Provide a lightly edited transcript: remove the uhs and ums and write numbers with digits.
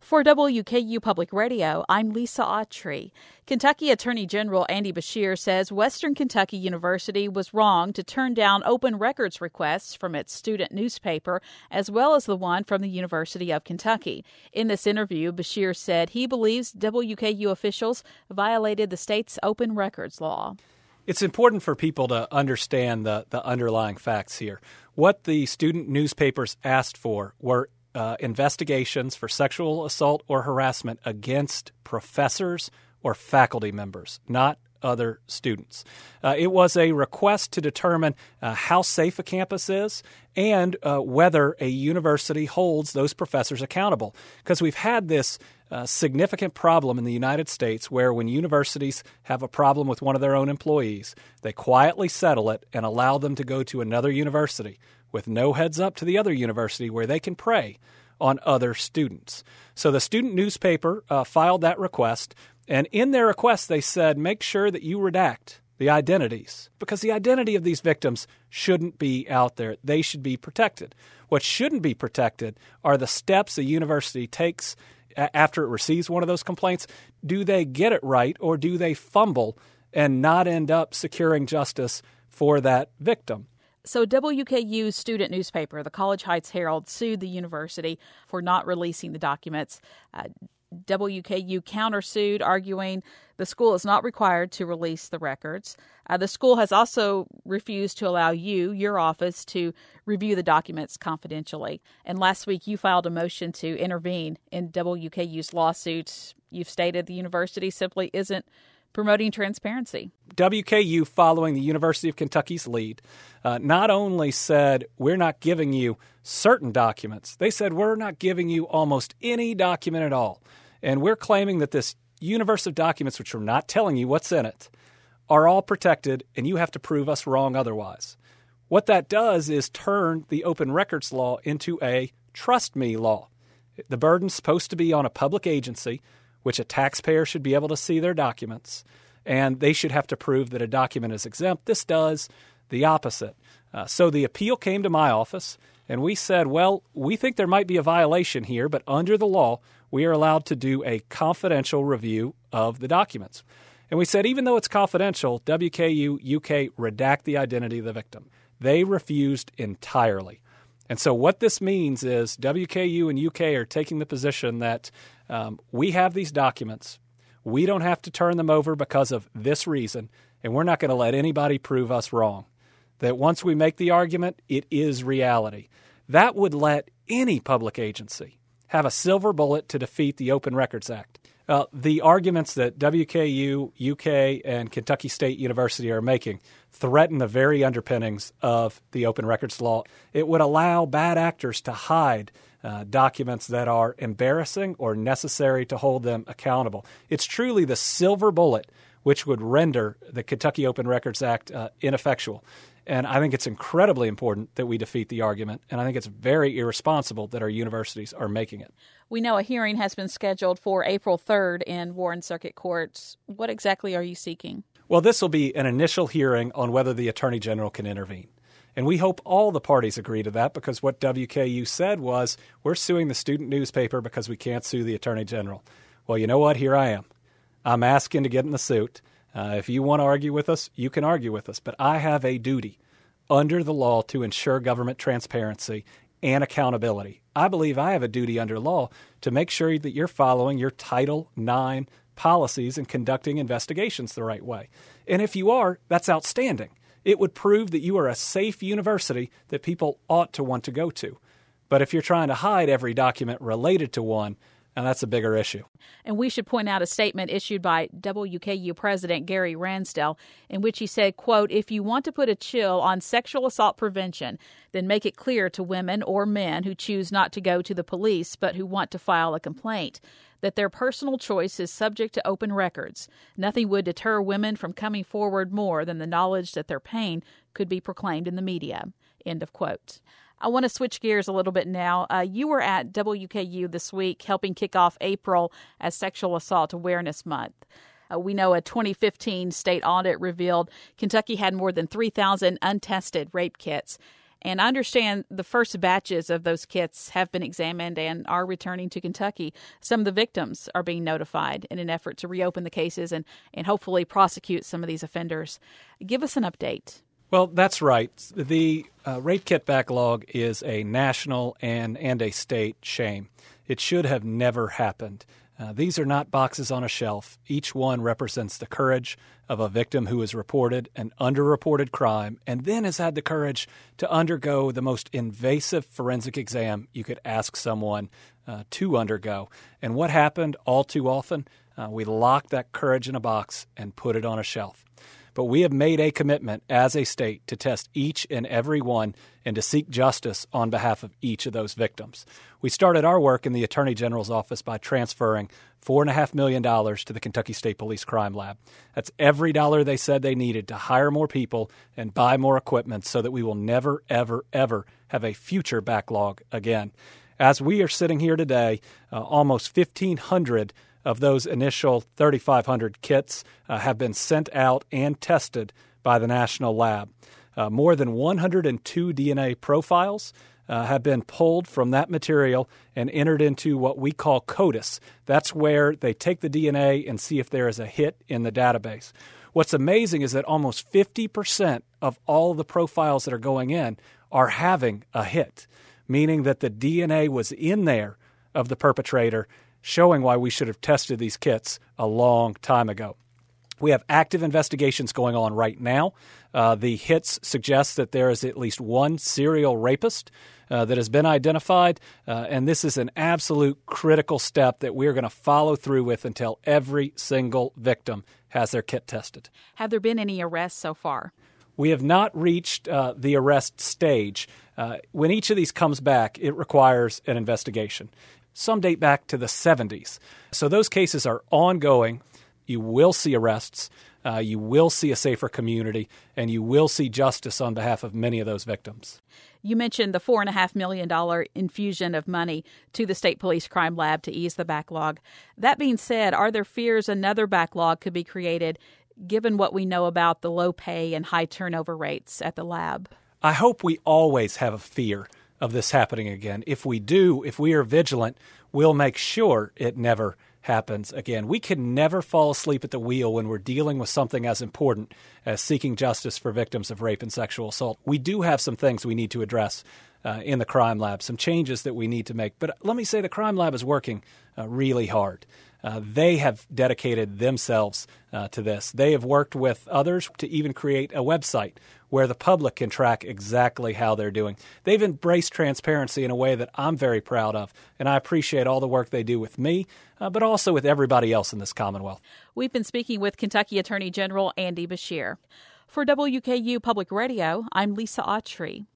For WKU Public Radio, I'm Lisa Autry. Kentucky Attorney General Andy Beshear says Western Kentucky University was wrong to turn down open records requests from its student newspaper, as well as the one from the University of Kentucky. In this interview, Beshear said he believes WKU officials violated the state's open records law. It's important for people to understand the underlying facts here. What the student newspapers asked for were investigations for sexual assault or harassment against professors or faculty members, not other students. It was a request to determine how safe a campus is and whether a university holds those professors accountable. Because we've had this significant problem in the United States where when universities have a problem with one of their own employees, they quietly settle it and allow them to go to another university with no heads up to the other university where they can prey on other students. So the student newspaper filed that request, and in their request they said, make sure that you redact the identities, because the identity of these victims shouldn't be out there. They should be protected. What shouldn't be protected are the steps a university takes after it receives one of those complaints. Do they get it right, or do they fumble and not end up securing justice for that victim? So WKU's student newspaper, the College Heights Herald, sued the university for not releasing the documents. WKU countersued, arguing the school is not required to release the records. The school has also refused to allow your office, to review the documents confidentially. And last week, you filed a motion to intervene in WKU's lawsuit. You've stated the university simply isn't promoting transparency. WKU, following the University of Kentucky's lead, not only said, we're not giving you certain documents, they said, we're not giving you almost any document at all. And we're claiming that this universe of documents, which are not telling you what's in it, are all protected, and you have to prove us wrong otherwise. What that does is turn the open records law into a trust me law. The burden's supposed to be on a public agency, which a taxpayer should be able to see their documents, and they should have to prove that a document is exempt. This does the opposite. So the appeal came to my office, and we said, well, we think there might be a violation here, but under the law, we are allowed to do a confidential review of the documents. And we said, even though it's confidential, WKU UK redact the identity of the victim. They refused entirely. And so what this means is WKU and UK are taking the position that we have these documents. We don't have to turn them over because of this reason, and we're not going to let anybody prove us wrong. That once we make the argument, it is reality. That would let any public agency have a silver bullet to defeat the Open Records Act. The arguments that WKU, UK, and Kentucky State University are making threaten the very underpinnings of the Open Records Law. It would allow bad actors to hide documents that are embarrassing or necessary to hold them accountable. It's truly the silver bullet which would render the Kentucky Open Records Act ineffectual. And I think it's incredibly important that we defeat the argument, and I think it's very irresponsible that our universities are making it. We know a hearing has been scheduled for April 3rd in Warren Circuit Court. What exactly are you seeking? Well, this will be an initial hearing on whether the Attorney General can intervene. And we hope all the parties agree to that, because what WKU said was, we're suing the student newspaper because we can't sue the Attorney General. Well, you know what? Here I am. I'm asking to get in the suit. If you want to argue with us, you can argue with us. But I have a duty under the law to ensure government transparency and accountability. I believe I have a duty under law to make sure that you're following your Title IX policies and conducting investigations the right way. And if you are, that's outstanding. It would prove that you are a safe university that people ought to want to go to. But if you're trying to hide every document related to one, and that's a bigger issue. And we should point out a statement issued by WKU President Gary Ransdell, in which he said, quote, if you want to put a chill on sexual assault prevention, then make it clear to women or men who choose not to go to the police but who want to file a complaint that their personal choice is subject to open records. Nothing would deter women from coming forward more than the knowledge that their pain could be proclaimed in the media. End of quote. I want to switch gears a little bit now. You were at WKU this week helping kick off April as Sexual Assault Awareness Month. We know a 2015 state audit revealed Kentucky had more than 3,000 untested rape kits. And I understand the first batches of those kits have been examined and are returning to Kentucky. Some of the victims are being notified in an effort to reopen the cases and hopefully prosecute some of these offenders. Give us an update. Well, that's right. The rape kit backlog is a national and a state shame. It should have never happened. These are not boxes on a shelf. Each one represents the courage of a victim who has reported an underreported crime and then has had the courage to undergo the most invasive forensic exam you could ask someone to undergo. And what happened all too often? We locked that courage in a box and put it on a shelf. But we have made a commitment as a state to test each and every one and to seek justice on behalf of each of those victims. We started our work in the Attorney General's office by transferring $4.5 million to the Kentucky State Police Crime Lab. That's every dollar they said they needed to hire more people and buy more equipment so that we will never, ever, ever have a future backlog again. As we are sitting here today, almost 1,500 of those initial 3,500 kits have been sent out and tested by the National Lab. More than 102 DNA profiles have been pulled from that material and entered into what we call CODIS. That's where they take the DNA and see if there is a hit in the database. What's amazing is that almost 50% of all the profiles that are going in are having a hit, meaning that the DNA was in there of the perpetrator, showing why we should have tested these kits a long time ago. We have active investigations going on right now. The hits suggest that there is at least one serial rapist that has been identified, and this is an absolute critical step that we're going to follow through with until every single victim has their kit tested. Have there been any arrests so far? We have not reached the arrest stage. When each of these comes back, it requires an investigation. Some date back to the 70s. So those cases are ongoing. You will see arrests. You will see a safer community, and you will see justice on behalf of many of those victims. You mentioned the $4.5 million infusion of money to the State Police Crime Lab to ease the backlog. That being said, are there fears another backlog could be created given what we know about the low pay and high turnover rates at the lab? I hope we always have a fear of this happening again. If we do, if we are vigilant, we'll make sure it never happens again. We can never fall asleep at the wheel when we're dealing with something as important as seeking justice for victims of rape and sexual assault. We do have some things we need to address in the crime lab, some changes that we need to make. But let me say the crime lab is working really hard. They have dedicated themselves to this. They have worked with others to even create a website where the public can track exactly how they're doing. They've embraced transparency in a way that I'm very proud of, and I appreciate all the work they do with me, but also with everybody else in this Commonwealth. We've been speaking with Kentucky Attorney General Andy Beshear. For WKU Public Radio, I'm Lisa Autry.